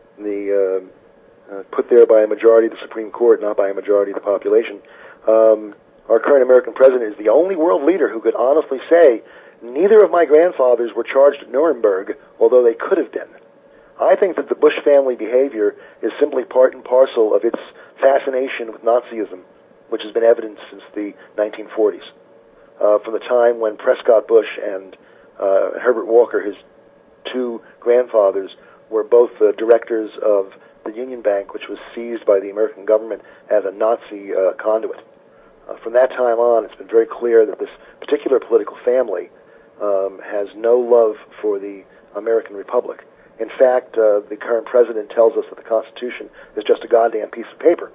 the uh, uh, put there by a majority of the Supreme Court, not by a majority of the population, um, our current American president is the only world leader who could honestly say, neither of my grandfathers were charged at Nuremberg, although they could have been. I think that the Bush family behavior is simply part and parcel of its fascination with Nazism, which has been evident since the nineteen forties. Uh, from the time when Prescott Bush and uh, Herbert Walker, his two grandfathers, were both uh, directors of the Union Bank, which was seized by the American government as a Nazi uh, conduit. Uh, from that time on, it's been very clear that this particular political family um, has no love for the American Republic. In fact, uh, the current president tells us that the Constitution is just a goddamn piece of paper.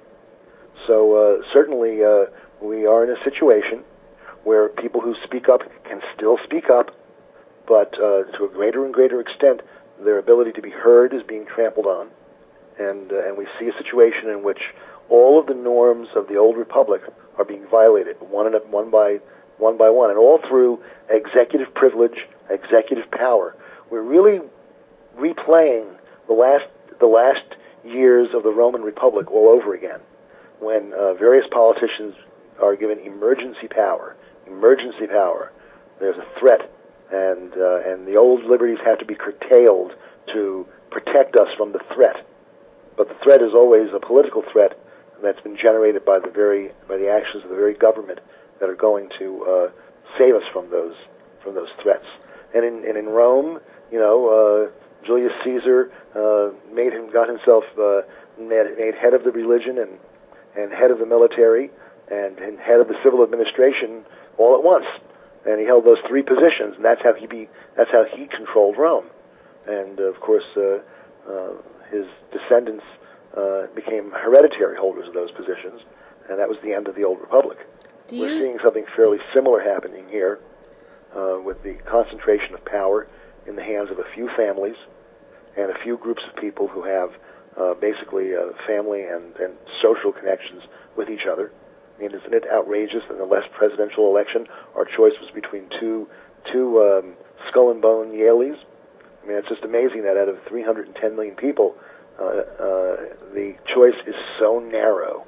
So uh, certainly uh, we are in a situation where people who speak up can still speak up, but uh, to a greater and greater extent, their ability to be heard is being trampled on. And, uh, and we see a situation in which all of the norms of the old republic are being violated, one, and one, by, one by one, and all through executive privilege, executive power. We're really replaying the last the last years of the Roman Republic all over again, when uh, various politicians are given emergency power. Emergency power. There's a threat, and uh, and the old liberties have to be curtailed to protect us from the threat. But the threat is always a political threat that's been generated by the very by the actions of the very government that are going to uh, save us from those from those threats. And in and in Rome, you know. Uh, Julius Caesar uh, made him, got himself uh, made, made head of the religion and, and head of the military and, and head of the civil administration all at once, and he held those three positions, and that's how he be that's how he controlled Rome. And uh, of course, uh, uh, his descendants uh, became hereditary holders of those positions, and that was the end of the old republic. Do We're you, seeing something fairly similar happening here, uh, with the concentration of power in the hands of a few families and a few groups of people who have uh, basically uh, family and, and social connections with each other. I mean, isn't it outrageous that in the last presidential election, our choice was between two two um, skull and bone Yaleys? I mean, it's just amazing that out of three hundred ten million people, uh, uh, the choice is so narrow.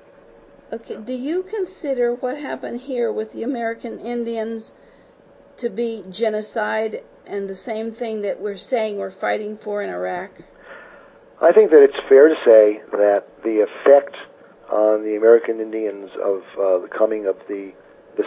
okay, do you consider what happened here with the American Indians to be genocide and the same thing that we're saying we're fighting for in Iraq? I think that it's fair to say that the effect on the American Indians of uh, the coming of the this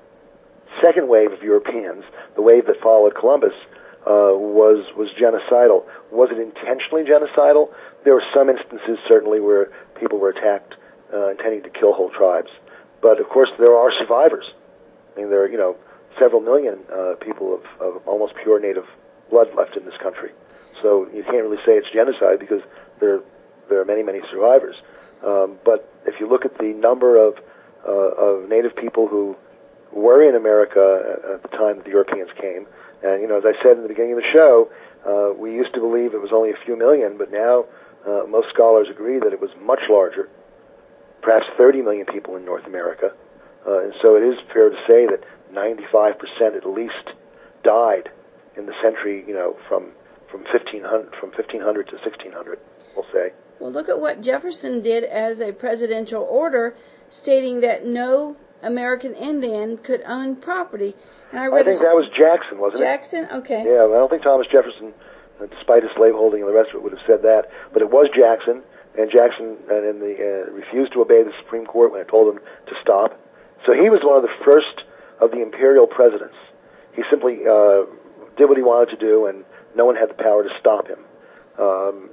second wave of Europeans, the wave that followed Columbus, uh, was was genocidal. Was it intentionally genocidal? There were some instances, certainly, where people were attacked uh, intending to kill whole tribes. But, of course, there are survivors. I mean, there are, you know, several million uh, people of, of almost pure native blood left in this country. So you can't really say it's genocide because there, there are many, many survivors. Um, but if you look at the number of, uh, of native people who were in America at, at the time that the Europeans came, and, you know, as I said in the beginning of the show, uh, we used to believe it was only a few million, but now uh, most scholars agree that it was much larger, perhaps thirty million people in North America. Uh, and so it is fair to say that ninety-five percent at least died in the century, you know, from from fifteen hundred from fifteen hundred to sixteen hundred, we'll say. Well, look at what Jefferson did as a presidential order, stating that no American Indian could own property. And I, read I think a, that was Jackson, wasn't Jackson? it? Jackson? Okay. Yeah, well, I don't think Thomas Jefferson, uh, despite his slaveholding and the rest of it, would have said that. But it was Jackson, and Jackson uh, in the, uh, refused to obey the Supreme Court when it told him to stop. So he was one of the first of the imperial presidents. He simply uh, did what he wanted to do, and no one had the power to stop him. Um,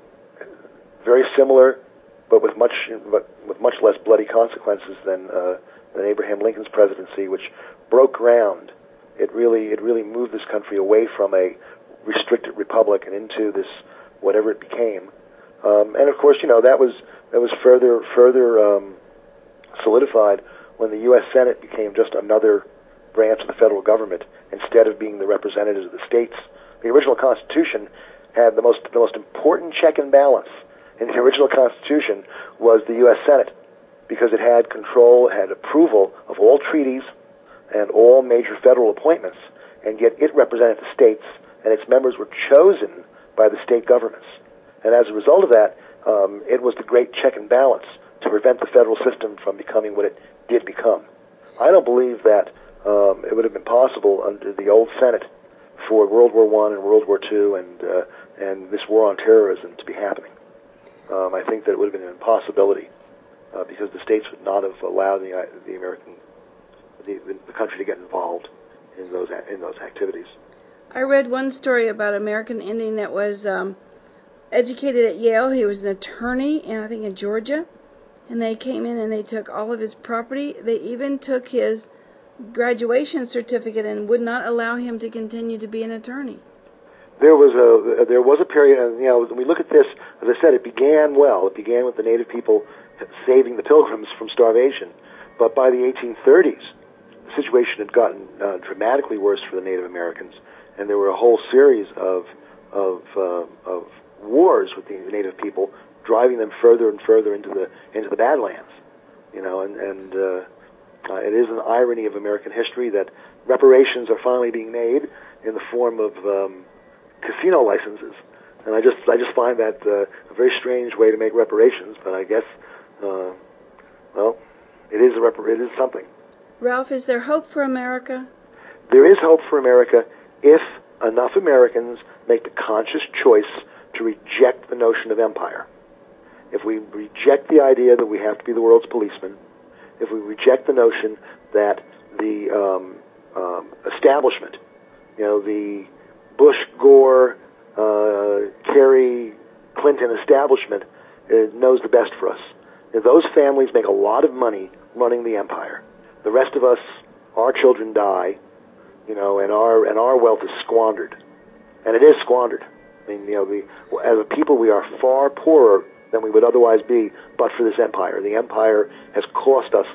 very similar, but with much but with much less bloody consequences than uh, than Abraham Lincoln's presidency, which broke ground. It really it really moved this country away from a restricted republic and into this whatever it became. Um, and of course, you know that was that was further further um, solidified when the U S Senate became just another branch of the federal government instead of being the representatives of the states. The original Constitution had the most the most important check and balance in the original Constitution was the U S Senate, because it had control, it had approval of all treaties and all major federal appointments, and yet it represented the states, and its members were chosen by the state governments. And as a result of that, um, it was the great check and balance to prevent the federal system from becoming what it did become. I don't believe that um, it would have been possible under the old Senate for World War One and World War Two and uh, and this war on terrorism to be happening. Um, I think that it would have been an impossibility uh, because the states would not have allowed the uh, the American the, the country to get involved in those in those activities. I read one story about an American Indian that was um, educated at Yale. He was an attorney, in, I think, in Georgia. And they came in and they took all of his property. They even took his graduation certificate and would not allow him to continue to be an attorney. There was a there was a period, and you know, when we look at this, as I said, it began well. It began with the native people saving the Pilgrims from starvation. But by the eighteen thirties, the situation had gotten uh, dramatically worse for the Native Americans, and there were a whole series of of uh, of wars with the native people, driving them further and further into the into the Badlands. You know, and and uh, uh, it is an irony of American history that reparations are finally being made in the form of um, casino licenses, and I just I just find that uh, a very strange way to make reparations. But I guess, uh, well, it is a repar- it is something. Ralph, is there hope for America? There is hope for America if enough Americans make the conscious choice to reject the notion of empire. If we reject the idea that we have to be the world's policeman, if we reject the notion that the um, um, establishment, you know, the Bush, Gore, uh, Kerry, Clinton establishment uh, knows the best for us. If those families make a lot of money running the empire. The rest of us, our children die, you know, and our and our wealth is squandered, and it is squandered. I mean, you know, the, as a people, we are far poorer than we would otherwise be but for this empire. The empire has cost us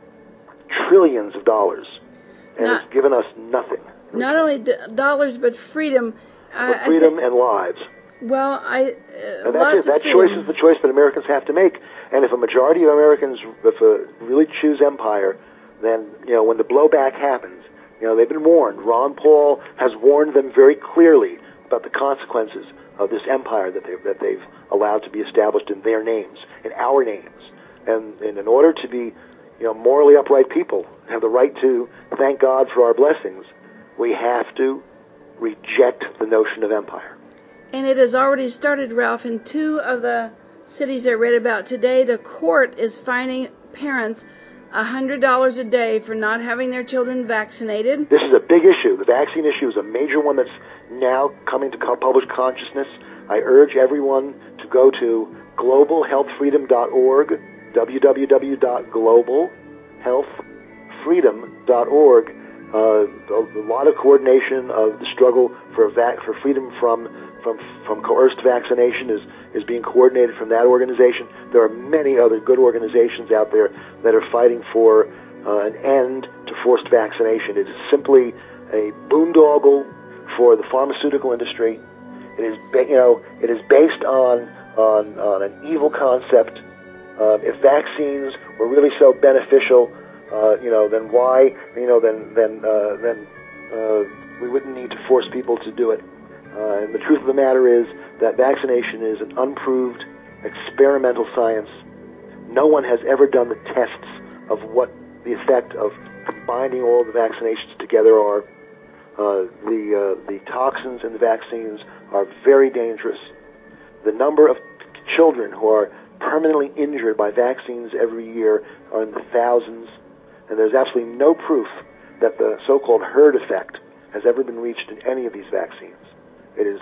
trillions of dollars, and Not, it's given us nothing. Not only d- dollars, but freedom. But freedom and lives. Well, I uh, and that's lots it. That of freedom. choice is the choice that Americans have to make. And if a majority of Americans if, uh, really choose empire, then, you know, when the blowback happens, you know, they've been warned. Ron Paul has warned them very clearly about the consequences of this empire that they've, that they've allowed to be established in their names, in our names. And, and in order to be, you know, morally upright people, have the right to thank God for our blessings, we have to reject the notion of empire. And it has already started, Ralph. In two of the cities I read about today, the court is fining parents one hundred dollars a day for not having their children vaccinated. This is a big issue. The vaccine issue is a major one that's now coming to public consciousness. I urge everyone to go to global health freedom dot org, w w w dot global health freedom dot org. Uh, a lot of coordination of the struggle for vac- for freedom from from from coerced vaccination is is being coordinated from that organization. There are many other good organizations out there that are fighting for uh, an end to forced vaccination. It is simply a boondoggle for the pharmaceutical industry. It is, ba- you know, it is based on on, on an evil concept. Uh, if vaccines were really so beneficial, uh, you know, then why, you know, then then uh, then uh, we wouldn't need to force people to do it. Uh, and the truth of the matter is that vaccination is an unproved experimental science. No one has ever done the tests of what the effect of combining all the vaccinations together are. Uh, the uh, the toxins in the vaccines are very dangerous. The number of children who are permanently injured by vaccines every year are in the thousands, and there's absolutely no proof that the so-called herd effect has ever been reached in any of these vaccines. It is,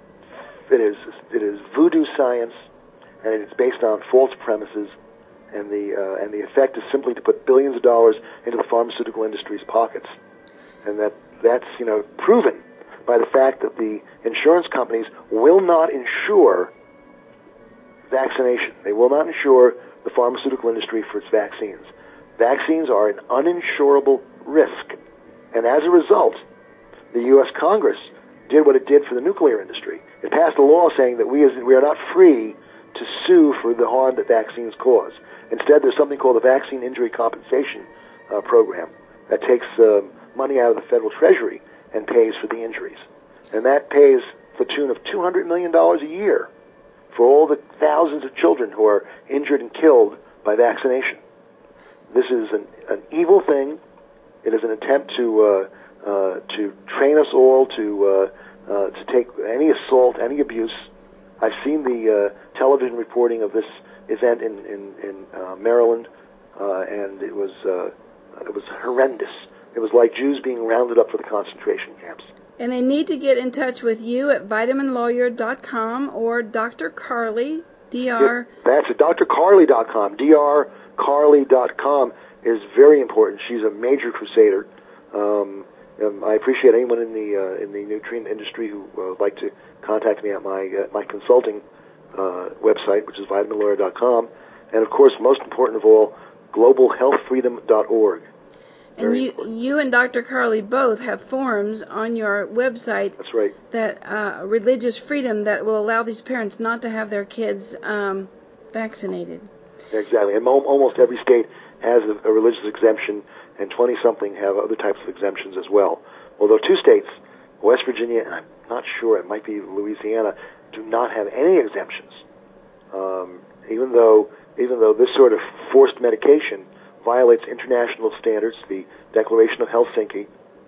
it is, it is voodoo science, and it's based on false premises. And the uh, and the effect is simply to put billions of dollars into the pharmaceutical industry's pockets, and that that's you know proven by the fact that the insurance companies will not insure vaccination. They will not insure the pharmaceutical industry for its vaccines. Vaccines are an uninsurable risk, and as a result, the U S Congress did what it did for the nuclear industry. It passed a law saying that we as we are not free to sue for the harm that vaccines cause. Instead, there's something called the Vaccine Injury Compensation uh, Program that takes uh, money out of the federal treasury and pays for the injuries. And that pays the tune of two hundred million dollars a year for all the thousands of children who are injured and killed by vaccination. This is an, an evil thing. It is an attempt to uh, uh, to train us all to uh, uh, to take any assault, any abuse. I've seen the uh, television reporting of this event in in, in uh, Maryland, uh, and it was uh, it was horrendous. It was like Jews being rounded up for the concentration camps. And they need to get in touch with you at vitamin lawyer dot com or Doctor Carly, D R. That's it, D R Carly dot com. D R Carly dot com is very important. She's a major crusader. Um, um, I appreciate anyone in the uh, in the nutrient industry who uh, would like to contact me at my uh, my consulting uh, website, which is vitamin lawyer dot com, and of course, most important of all, global health freedom dot org. And you, you and Doctor Carly both have forums on your website. That's right. That uh, religious freedom that will allow these parents not to have their kids um, vaccinated. Exactly, and mo- almost every state has a, a religious exemption, and twenty-something have other types of exemptions as well. Although two states, West Virginia, and I'm not sure, it might be Louisiana, do not have any exemptions. Um, even though, even though this sort of forced medication violates international standards, the Declaration of Helsinki,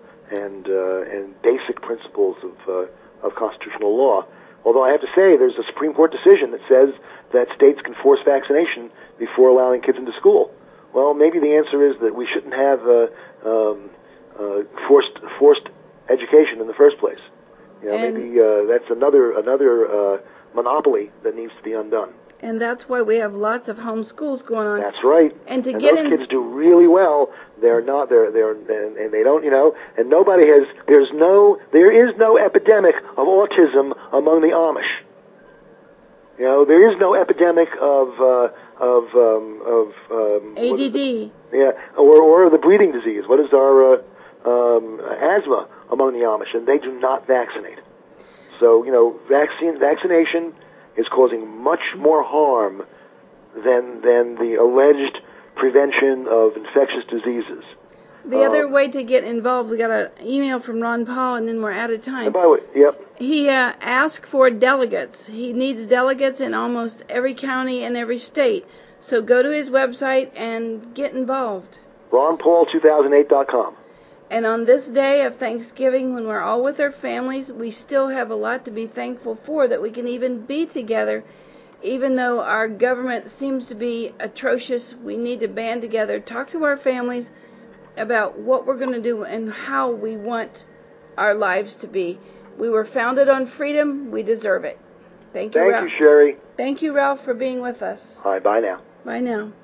and uh, and basic principles of uh, of constitutional law. Although I have to say, there's a Supreme Court decision that says that states can force vaccination before allowing kids into school. Well, maybe the answer is that we shouldn't have uh, um, uh, forced forced education in the first place. You know, and maybe uh, that's another another uh, monopoly that needs to be undone. And that's why we have lots of homeschools going on. That's right. And to and get those in, kids do really well. They're not. They're. They're. And, and they don't. You know. And nobody has. There's no. There is no epidemic of autism among the Amish. You know, there is no epidemic of uh, of um, of um, A D D. Yeah, or or the breathing disease. What is our uh, um, asthma among the Amish? And they do not vaccinate. So you know, vaccine vaccination is causing much more harm than than the alleged prevention of infectious diseases. The um, other way to get involved, we got an email from Ron Paul, and then we're out of time. And by the way, yep. He uh, asked for delegates. He needs delegates in almost every county and every state. So go to his website and get involved. ron paul two thousand eight dot com. And on this day of Thanksgiving, when we're all with our families, we still have a lot to be thankful for, that we can even be together. Even though our government seems to be atrocious, we need to band together, talk to our families about what we're going to do and how we want our lives to be. We were founded on freedom. We deserve it. Thank you, Thank Ralph. you, Sherry. Thank you, Ralph, for being with us. All right, bye now. Bye now.